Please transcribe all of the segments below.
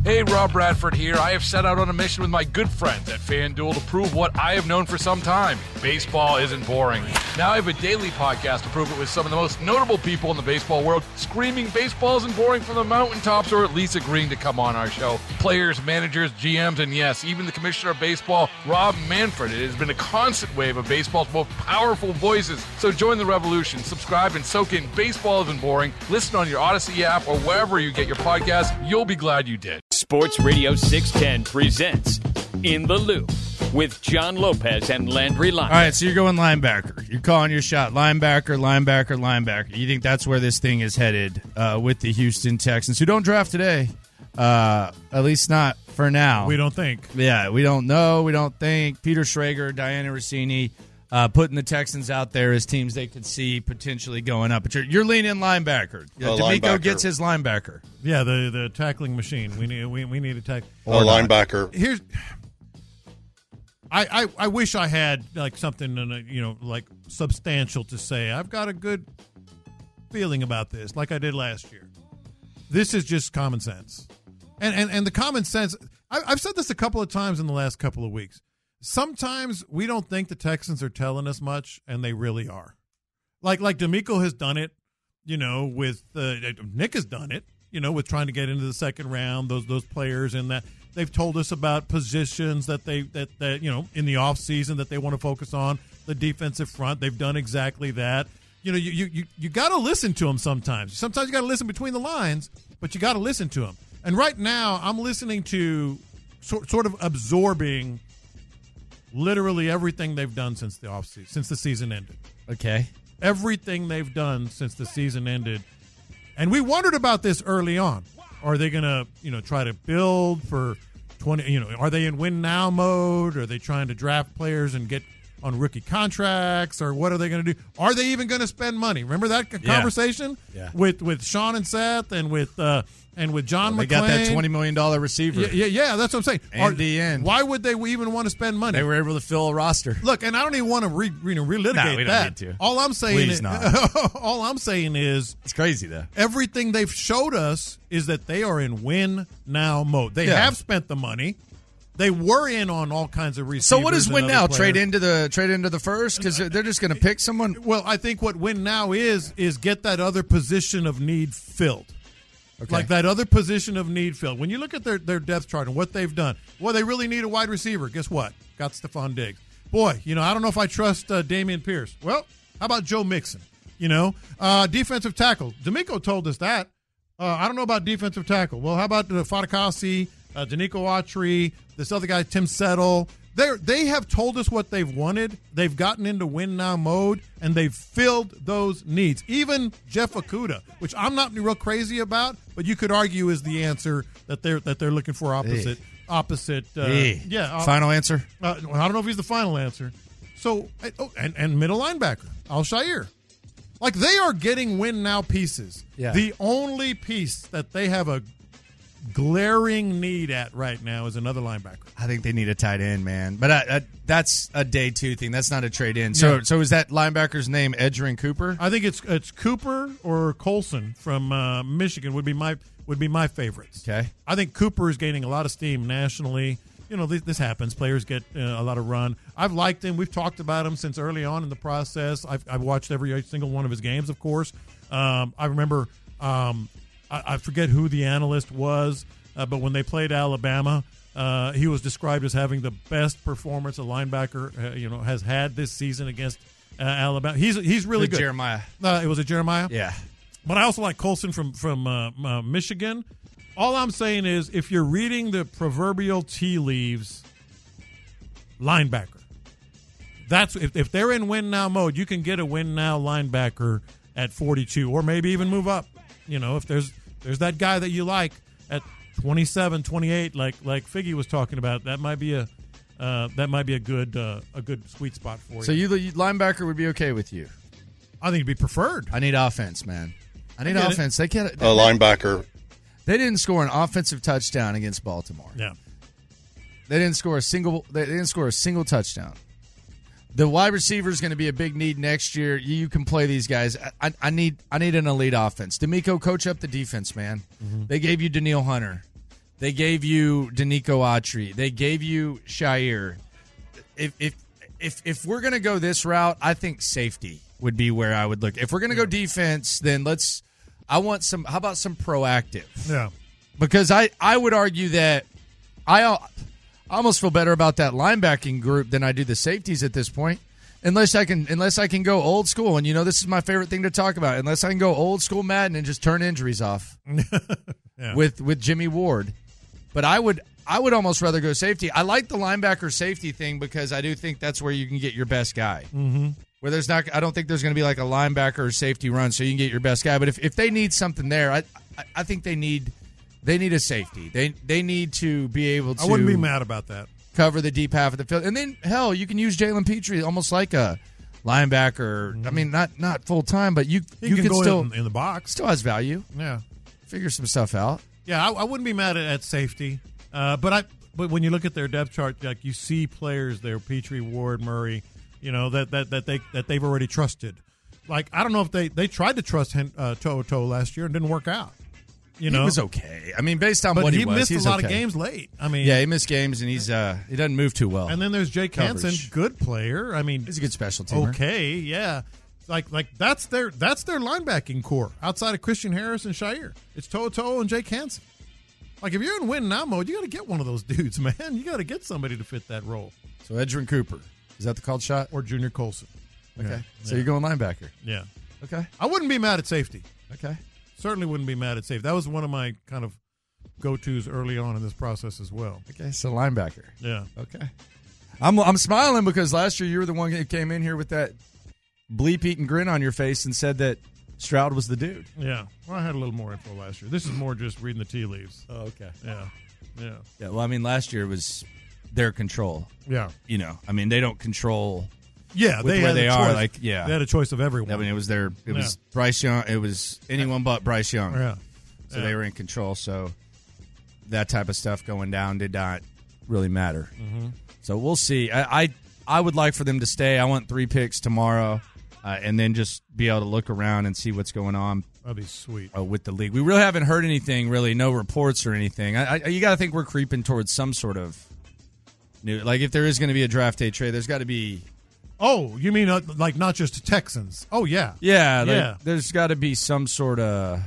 Hey, Rob Bradford here. I have set out on a mission with my good friends at FanDuel to prove what I have known for some time. Baseball isn't boring. Now I have a daily podcast to prove it with some of the most notable people in the baseball world, screaming baseball isn't boring from the mountaintops, or at least agreeing to come on our show. Players, managers, GMs, and yes, even the commissioner of baseball, Rob Manfred. It has been a constant wave of baseball's most powerful voices. So join the revolution. Subscribe and soak in Baseball Isn't Boring. Listen on your Odyssey app or wherever you get your podcasts. You'll be glad you did. Sports Radio 610 presents In the Loop with John Lopez and Landry Lyons. All right, so you're going linebacker. You're calling your shot. Linebacker. You think that's where this thing is headed with the Houston Texans, who don't draft today, at least not for now. We don't think. Yeah, we don't know. We don't think. Peter Schrager, Diana Rossini, putting the Texans out there as teams they could see potentially going up. But you're leaning linebacker. D'Amico gets his linebacker. Yeah, the tackling machine. We need a tackle. Or linebacker. Here's. I wish I had like something like substantial to say. I've got a good feeling about this, like I did last year. This is just common sense, and the common sense. I've said this a couple of times in the last couple of weeks. Sometimes we don't think the Texans are telling us much, and they really are. Like D'Amico has done it, with Nick has done it, with trying to get into the second round. Those players in that they've told us about positions that they in the off season that they want to focus on. The defensive front, they've done exactly that. You got to listen to them sometimes. Sometimes you got to listen between the lines, but you got to listen to them. And right now, I'm listening to sort of absorbing literally everything they've done since the offseason, since the season ended. Okay. Everything they've done since the season ended. And we wondered about this early on. Are they going to, try to build for 20, are they in win now mode? Are they trying to draft players and get on rookie contracts, or what are they going to do? Are they even going to spend money? Remember that conversation with Sean and Seth and with John McClain? They got that $20 million receiver. Yeah, that's what I'm saying. And the end. Why would they even want to spend money? They were able to fill a roster. Look, and I don't even want to relitigate no, we don't that. Need to. All I'm saying Please is, not. all I'm saying is, it's crazy though. Everything they've showed us is that they are in win now mode. They have spent the money. They were in on all kinds of receivers. So what is win now? Players. Trade into the first, because they're just going to pick someone. Well, I think what win now is get that other position of need filled. Okay. Like that other position of need filled. When you look at their depth chart and what they've done, well, they really need a wide receiver. Guess what? Got Stephon Diggs. Boy, I don't know if I trust Damian Pierce. Well, how about Joe Mixon? Defensive tackle. D'Amico told us that. I don't know about defensive tackle. Well, how about Fatukasi, Danico Autry, this other guy, Tim Settle? They have told us what they've wanted. They've gotten into win now mode, and they've filled those needs. Even Jeff Okudah, which I'm not real crazy about, but you could argue is the answer that they're looking for opposite. Final answer? I don't know if he's the final answer. So, and middle linebacker, Al-Shaair. Like, they are getting win now pieces. Yeah. The only piece that they have a glaring need at right now is another linebacker. I think they need a tight end, man. But that's a day two thing. That's not a trade in. So is that linebacker's name Edgerrin Cooper? I think it's Cooper or Colson from Michigan would be my favorites. Okay. I think Cooper is gaining a lot of steam nationally. This happens. Players get a lot of run. I've liked him. We've talked about him since early on in the process. I've watched every single one of his games, of course. I remember I forget who the analyst was, but when they played Alabama, he was described as having the best performance a linebacker has had this season against Alabama. He's really good. Jeremiah. It was a Jeremiah? Yeah. But I also like Colson from Michigan. All I'm saying is, if you're reading the proverbial tea leaves, linebacker. That's if they're in win now mode, you can get a win now linebacker at 42, or maybe even move up. If there's that guy that you like at 27, 28, like Figgy was talking about, that might be a good sweet spot for you. So linebacker would be okay with you? I think it'd be preferred. I need offense, man. I need offense. They can't. Linebacker. They didn't score an offensive touchdown against Baltimore. Yeah. They didn't score a single touchdown. The wide receiver is going to be a big need next year. You can play these guys. I need an elite offense. D'Amico, coach up the defense, man. Mm-hmm. They gave you Danielle Hunter. They gave you Danico Autry. They gave you Shire. If we're going to go this route, I think safety would be where I would look. If we're going to go defense, then how about some proactive? Yeah. Because I would argue that I almost feel better about that linebacking group than I do the safeties at this point. Unless I can go old school, and this is my favorite thing to talk about. Unless I can go old school Madden and just turn injuries off with Jimmy Ward. But I would almost rather go safety. I like the linebacker safety thing because I do think that's where you can get your best guy. Mm-hmm. Where I don't think there's going to be like a linebacker or safety run, so you can get your best guy. But if they need something there, I think they need a safety. They need to be able to. I wouldn't be mad about that. Cover the deep half of the field, and then hell, you can use Jalen Petrie almost like a linebacker. Mm-hmm. I mean, not full time, but you can go still in the box. Still has value. Yeah, figure some stuff out. Yeah, I wouldn't be mad at safety, but when you look at their depth chart, like you see players there, Petrie, Ward, Murray, that they've already trusted. Like I don't know if they tried to trust Toto last year and didn't work out. He was okay. I mean, based on but what he was, missed a lot of games late. I mean, yeah, he missed games, and he doesn't move too well. And then there's Jake Hansen, good player. I mean, he's a good special teamer. Okay, yeah, like that's their linebacking core outside of Christian Harris and Shire. It's Toto and Jake Hansen. Like if you're in win now mode, you got to get one of those dudes, man. You got to get somebody to fit that role. So Edgerrin Cooper, is that the called shot, or Junior Colson? Okay, yeah. So you're going linebacker. Yeah. Okay. I wouldn't be mad at safety. Okay. Certainly wouldn't be mad at safety. That was one of my kind of go-tos early on in this process as well. Okay, so linebacker. Yeah. Okay. I'm smiling because last year you were the one that came in here with that bleep-eating grin on your face and said that Stroud was the dude. Yeah. Well, I had a little more info last year. This is more just reading the tea leaves. Oh, okay. Yeah. Yeah. Yeah, well, I mean, last year was their control. Yeah. I mean, they don't control... Yeah, with where they are, like they had a choice of everyone. I mean, it was Bryce Young. It was anyone but Bryce Young. Yeah, so they were in control. So that type of stuff going down did not really matter. Mm-hmm. So we'll see. I would like for them to stay. I want 3 picks tomorrow, and then just be able to look around and see what's going on. That'd be sweet. With the league, we really haven't heard anything. Really, no reports or anything. You got to think we're creeping towards some sort of new. Like if there is going to be a draft day trade, there's got to be. Oh, you mean like not just Texans? Oh, yeah. Yeah. There's got to be some sort of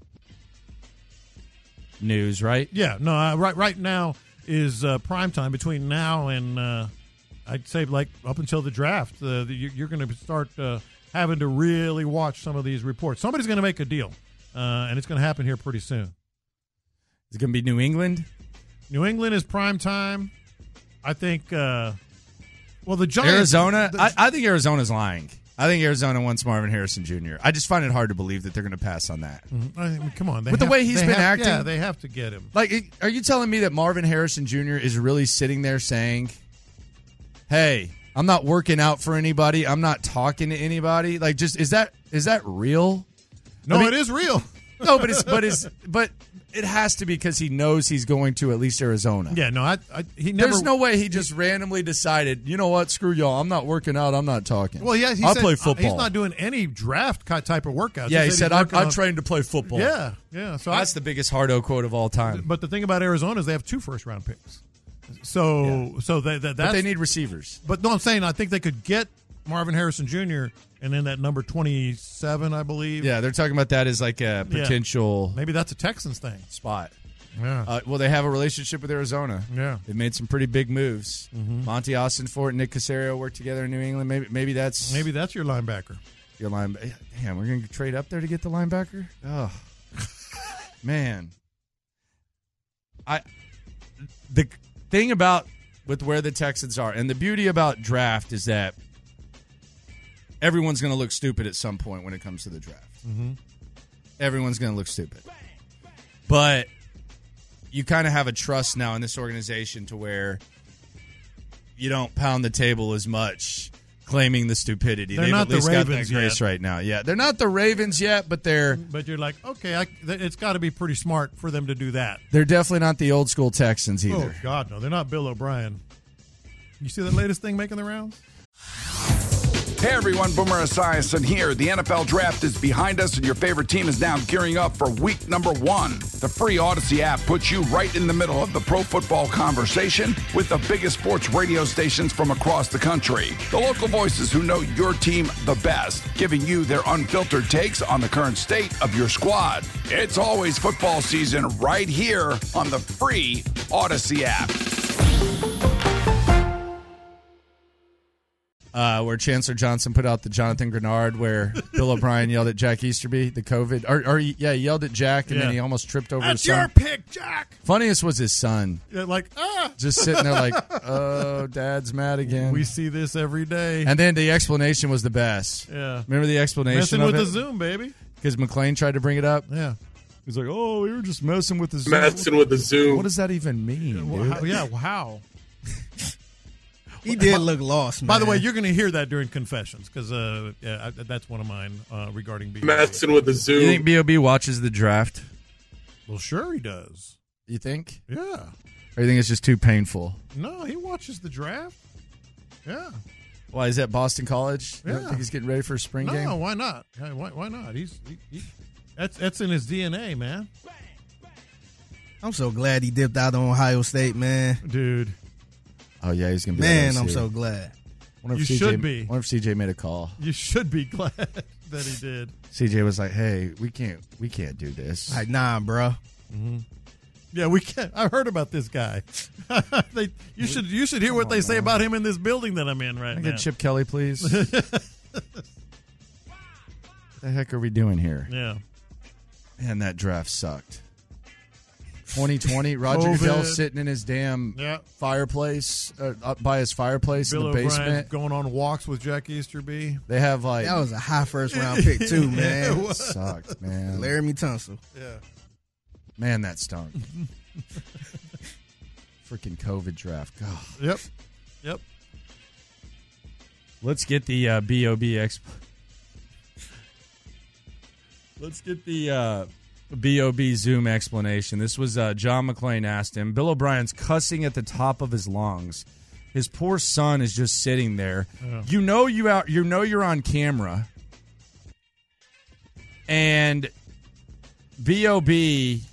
news, right? Yeah. No, right now is prime time between now and I'd say like up until the draft. You're going to start having to really watch some of these reports. Somebody's going to make a deal, and it's going to happen here pretty soon. Is it going to be New England? New England is prime time. I think... Well, the Giants, Arizona. I think Arizona's lying. I think Arizona wants Marvin Harrison Jr. I just find it hard to believe that they're going to pass on that. Mm-hmm. I mean, come on, with the way he's been acting. Yeah, they have to get him. Like, are you telling me that Marvin Harrison Jr. is really sitting there saying, "Hey, I'm not working out for anybody. I'm not talking to anybody." Like, just is that real? No, it is real. No, but it has to be because he knows he's going to at least Arizona. Yeah, no, he never. There's no way he just randomly decided, you know what, screw y'all, I'm not working out, I'm not talking. Well, yeah, I'll play football. He's not doing any draft type of workouts. Yeah, he said I'm trained to play football. Yeah. So that's the biggest Hardo quote of all time. But the thing about Arizona is they have 2 first-round picks. So that's, but they need receivers. But no, I'm saying I think they could get Marvin Harrison Jr. and then that number 27, I believe. Yeah, they're talking about that as like a potential. Maybe that's a Texans thing. Spot. Yeah. Well, they have a relationship with Arizona. Yeah. They've made some pretty big moves. Mm-hmm. Monty Austin-Fort and Nick Caserio work together in New England. Maybe that's your linebacker. Your linebacker. Damn, we're going to trade up there to get the linebacker? Oh, man. The thing about with where the Texans are, and the beauty about draft is that everyone's going to look stupid at some point when it comes to the draft. Mm-hmm. Everyone's going to look stupid. But you kind of have a trust now in this organization to where you don't pound the table as much claiming the stupidity. They're They've not at least the got Ravens that grace yet. right now. Yeah, they're not the Ravens yet, but they're... But you're like, okay, it's got to be pretty smart for them to do that. They're definitely not the old school Texans either. Oh, God, no. They're not Bill O'Brien. You see that latest thing making the rounds? Hey everyone, Boomer Esiason here. The NFL Draft is behind us and your favorite team is now gearing up for week number 1. The free Odyssey app puts you right in the middle of the pro football conversation with the biggest sports radio stations from across the country. The local voices who know your team the best, giving you their unfiltered takes on the current state of your squad. It's always football season right here on the free Odyssey app. Where Chancellor Johnson put out the Jonathan Grenard, where Bill O'Brien yelled at Jack Easterby, the COVID, he yelled at Jack, and then he almost tripped over his son. That's your pick, Jack. Funniest was his son. Yeah, just sitting there like, oh, Dad's mad again. We see this every day. And then the explanation was the best. Yeah. Remember the explanation messing of with it? the Zoom, baby. Because McClain tried to bring it up. Yeah. He's like, oh, we were just messing with the Zoom. Messing with the Zoom. What does that even mean, dude? How? He did look lost, man. By the way, you're going to hear that during confessions because that's one of mine regarding B.O.B. Messing with the Zoom. You think B.O.B. watches the draft? Well, sure he does. You think? Yeah. Or you think it's just too painful? No, he watches the draft. Yeah. Why, is that Boston College? You Yeah. don't think he's getting ready for a spring game? No, why not? Why not? That's in his DNA, man. I'm so glad he dipped out on Ohio State, man. Dude. Oh, yeah, he's going to be Man, I'm so glad. Wonder You if CJ should be. Wonder if CJ made a call. You should be glad that he did. CJ was like, hey, we can't do this. Like, nah, bro. Mm-hmm. Yeah, we can't. I heard about this guy. You should hear what they say about him in this building that I'm in right Can I now. get Chip Kelly, please? What the heck are we doing here? Yeah. Man, that draft sucked. 2020, Roger COVID. Goodell sitting in his damn fireplace, up by his fireplace Bill in the basement. O'Brien going on walks with Jack Easterby. They have like That was a high first-round pick, too, man. Yeah, sucked, man. Laramie Tunsil. Yeah. Man, that stunk. Freaking COVID draft. God. Yep. Let's get the B.O.B. Let's get the B.O.B. Zoom explanation. This was John McClain asked him. Bill O'Brien's cussing at the top of his lungs. His poor son is just sitting there. Yeah. You know you're on camera. And B.O.B.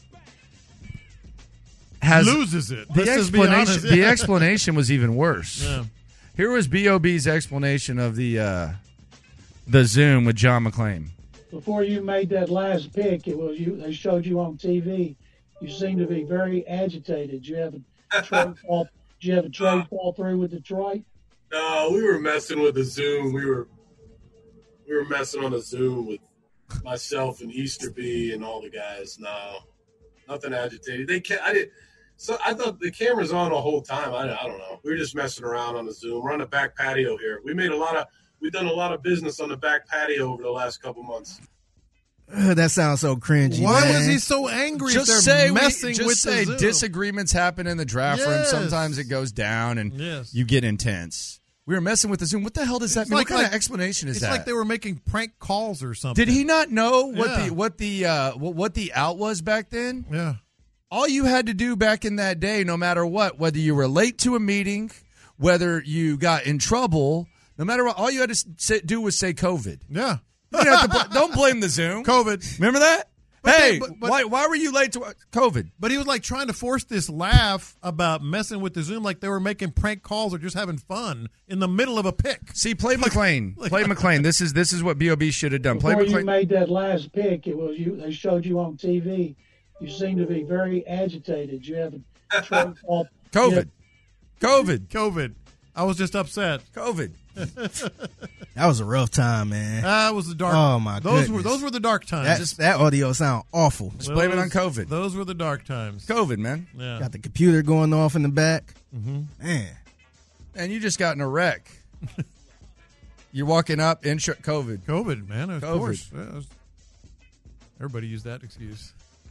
loses it. The explanation was even worse. Yeah. Here was B.O.B.'s explanation of the Zoom with John McClain. Before you made that last pick, it was you. They showed you on TV. You seemed to be very agitated. Did you have a trade fall? Did you have a trade fall through with Detroit? No, we were messing with the Zoom. We were messing on the Zoom with myself and Easterby and all the guys. No, nothing agitated. So I thought the camera's on the whole time. I don't know. We were just messing around on the Zoom. We're on the back patio here. We've done a lot of business on the back patio over the last couple months. That sounds so cringy. Why man. was he so angry? Just if say they're messing with say the Zoom? disagreements happen in the draft room. Yes. Sometimes it goes down and Yes. you get intense. We were messing with the Zoom. What the hell does that It's mean? like- what kind like- of explanation is It's that? like they were making prank calls or something. Did he not know Yeah. what the out was back then? Yeah. All you had to do back in that day, no matter what, whether you were late to a meeting, whether you got in trouble, no matter what, all you had to do was say COVID. Yeah. You didn't have to don't blame the Zoom. COVID. Remember that? But hey, they- but- why were you late to COVID? But he was like trying to force this laugh about messing with the Zoom like they were making prank calls or just having fun in the middle of a pick. See, play McClain. Play McClain. This is what B.O.B. should have done. Play Before you McClain. made that last pick, it was you. They showed you on TV. You seemed to be very agitated. Did you have a trade fall? COVID. COVID. I was just upset. COVID. That was a rough time, man. That was the dark. Oh, my those goodness. were the dark times. That audio sound awful. Just blame it on COVID. Those were the dark times. COVID, man. Yeah. Got the computer going off in the back. Mm-hmm. Man. And you just got in a wreck. You're walking up, COVID. COVID, man. Of COVID. course. Yeah, everybody used that excuse.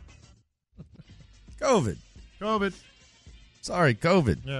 COVID. Sorry, COVID. Yeah.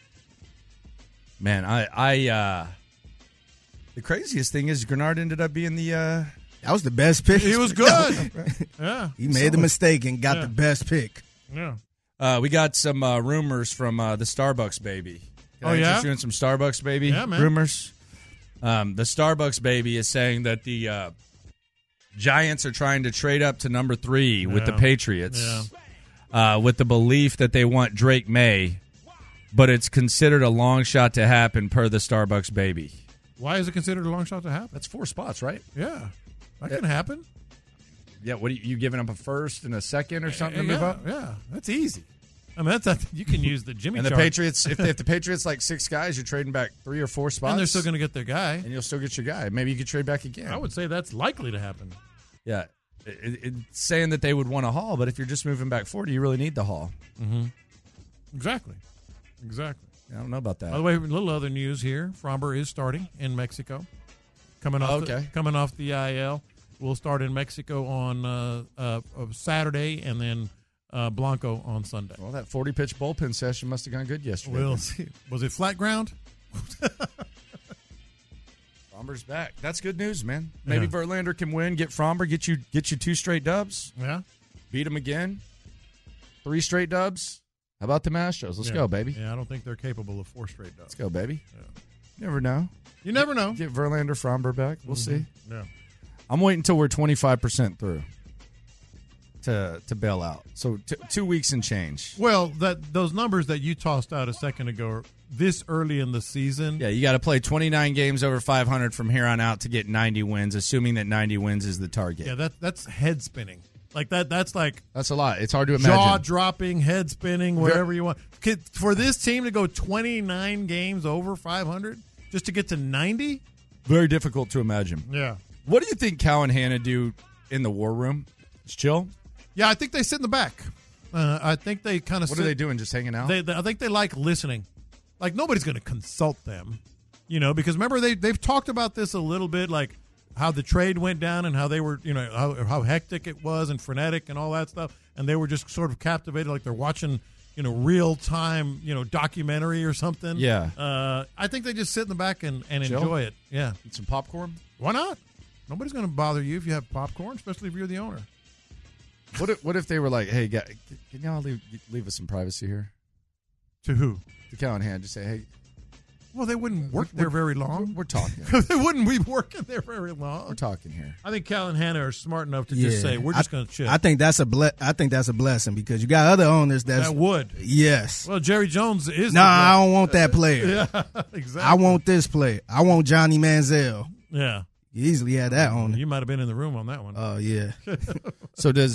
Man, I the craziest thing is Grenard ended up being the That was the best pick. He was good. Yeah. He made the mistake and got the best pick. Yeah. We got some rumors from the Starbucks baby. Can I Oh, yeah? interest you in some Starbucks baby Yeah, man. rumors? The Starbucks baby is saying that the Giants are trying to trade up to number 3 with the Patriots with the belief that they want Drake May, but it's considered a long shot to happen per the Starbucks baby. Why is it considered a long shot to happen? That's 4 spots, right? Yeah, that can happen. Yeah, what are you giving up a first and a second or something to move up? Yeah, that's easy. I mean, you can use the Jimmy and the chart. Patriots, if the Patriots like 6 guys, you're trading back 3 or 4 spots. And they're still going to get their guy. And you'll still get your guy. Maybe you could trade back again. I would say that's likely to happen. Yeah. It's saying that they would want a haul, but if you're just moving back 40, you really need the haul. Mm-hmm. Exactly. I don't know about that. By the way, a little other news here. Fromber is starting in Mexico. Coming off the IL. We'll start in Mexico on Saturday, and then Blanco on Sunday. Well, that 40-pitch bullpen session must have gone good yesterday. We'll see. Was it flat ground? Fromber's back. That's good news, man. Maybe Verlander can win, get Fromber, get you 2 straight dubs. Yeah. Beat him again. 3 straight dubs. How about the Astros? Let's go, baby. Yeah, I don't think they're capable of 4 straight dubs. Let's go, baby. Yeah. You never know. You never know. Get Verlander, Fromber back. We'll see. Yeah. I'm waiting until we're 25% through to bail out. So 2 weeks and change. Well, those numbers that you tossed out a second ago are this early in the season. Yeah, you got to play 29 games over 500 from here on out to get 90 wins, assuming that 90 wins is the target. Yeah, that's head spinning. Like that's like that's a lot. It's hard to imagine. Jaw dropping, head spinning, whatever you want. For this team to go 29 games over 500 just to get to 90, very difficult to imagine. Yeah. What do you think Cal and Hannah do in the war room? Just chill? Yeah, I think they sit in the back. I think they kind of. What are they doing? Just hanging out? I think they like listening. Like nobody's going to consult them, because remember they've talked about this a little bit, like how the trade went down and how they were, how hectic it was and frenetic and all that stuff, and they were just sort of captivated, like they're watching, real time, documentary or something. Yeah. I think they just sit in the back and enjoy it. Yeah. Eat some popcorn. Why not? Nobody's going to bother you if you have popcorn, especially if you're the owner. What if they were like, hey, guys, can y'all leave us some privacy here? To who? To Cal and Hannah. Just say, hey. Well, they wouldn't work there very long. We're talking. They wouldn't be working there very long. We're talking here. I think Cal and Hannah are smart enough to just say, we're just going to chill. I think that's a blessing because you got other owners that would. Yes. Well, Jerry Jones is. No, I don't want that player. Yeah, exactly. I want this player. I want Johnny Manziel. Yeah. You easily had that owner. You might have been in the room on that one. Oh, yeah. So does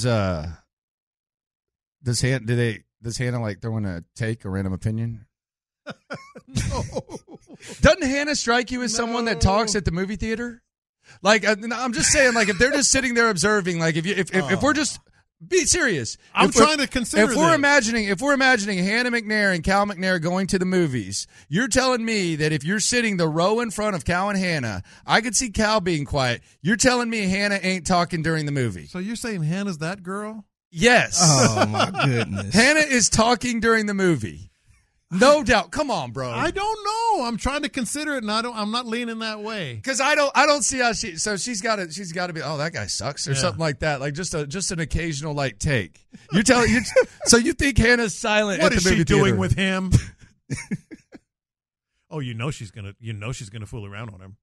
Hannah like throwing a take, a random opinion? No. Doesn't Hannah strike you as someone that talks at the movie theater? Like, I'm just saying, like, if they're just sitting there observing, like, if we're just be serious, I'm trying to consider. If we're imagining Hannah McNair and Cal McNair going to the movies, you're telling me that if you're sitting the row in front of Cal and Hannah, I could see Cal being quiet. You're telling me Hannah ain't talking during the movie. So you're saying Hannah's that girl? Yes. Oh my goodness. Hannah is talking during the movie. No doubt. Come on, bro. I don't know. I'm trying to consider it, and I'm not leaning that way because I don't see how she's got to be. Oh, that guy sucks or something like that. Like just an occasional like take. You're telling you. So you think Hannah's silent? What at the movie is she doing theater? with him? Oh, she's gonna fool around on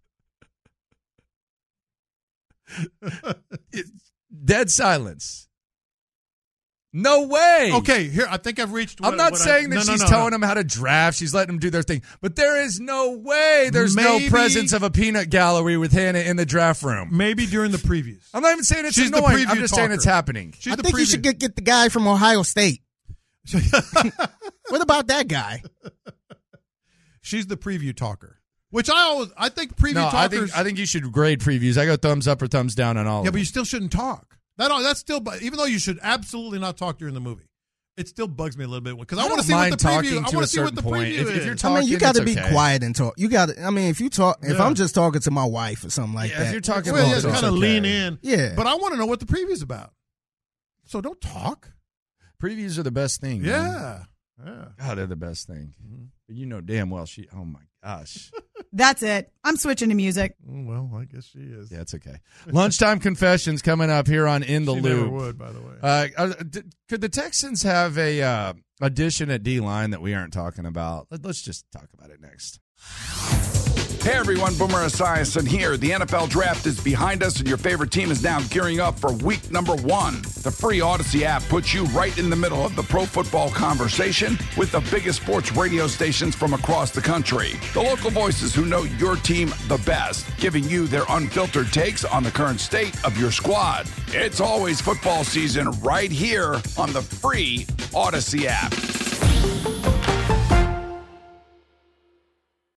him. Dead silence. No way. Okay, here, I think I've reached. I'm not saying that she's telling them how to draft. She's letting them do their thing. But there is no way there's no presence of a peanut gallery with Hannah in the draft room. Maybe during the previews. I'm not even saying it's annoying. I'm just saying it's happening. I think you should get the guy from Ohio State. What about that guy? She's the preview talker. Which I think preview talkers. I think you should grade previews. I go thumbs up or thumbs down on all of them. Yeah, but you still shouldn't talk. That's still, even though you should absolutely not talk during the movie, it still bugs me a little bit because I want to see what the preview. I want to see what the preview is. If you're talking, you got to be quiet and talk. You got. If you talk, if I'm just talking to my wife or something like that, if you're talking, just kind of lean in. Yeah, but I want to know what the preview's about. So don't talk. Previews are the best thing. Yeah. God, they're the best thing. Mm-hmm. But you know damn well she. Oh my gosh. That's it. I'm switching to music. Well, I guess she is. Yeah, it's okay. Lunchtime confessions coming up here on In the she Loop. Never would, by the way. Could the Texans have a addition at D-line that we aren't talking about? Let's just talk about it next. Hey everyone, Boomer Esiason here. The NFL Draft is behind us and your favorite team is now gearing up for week number 1. The free Odyssey app puts you right in the middle of the pro football conversation with the biggest sports radio stations from across the country. The local voices who know your team the best, giving you their unfiltered takes on the current state of your squad. It's always football season right here on the free Odyssey app.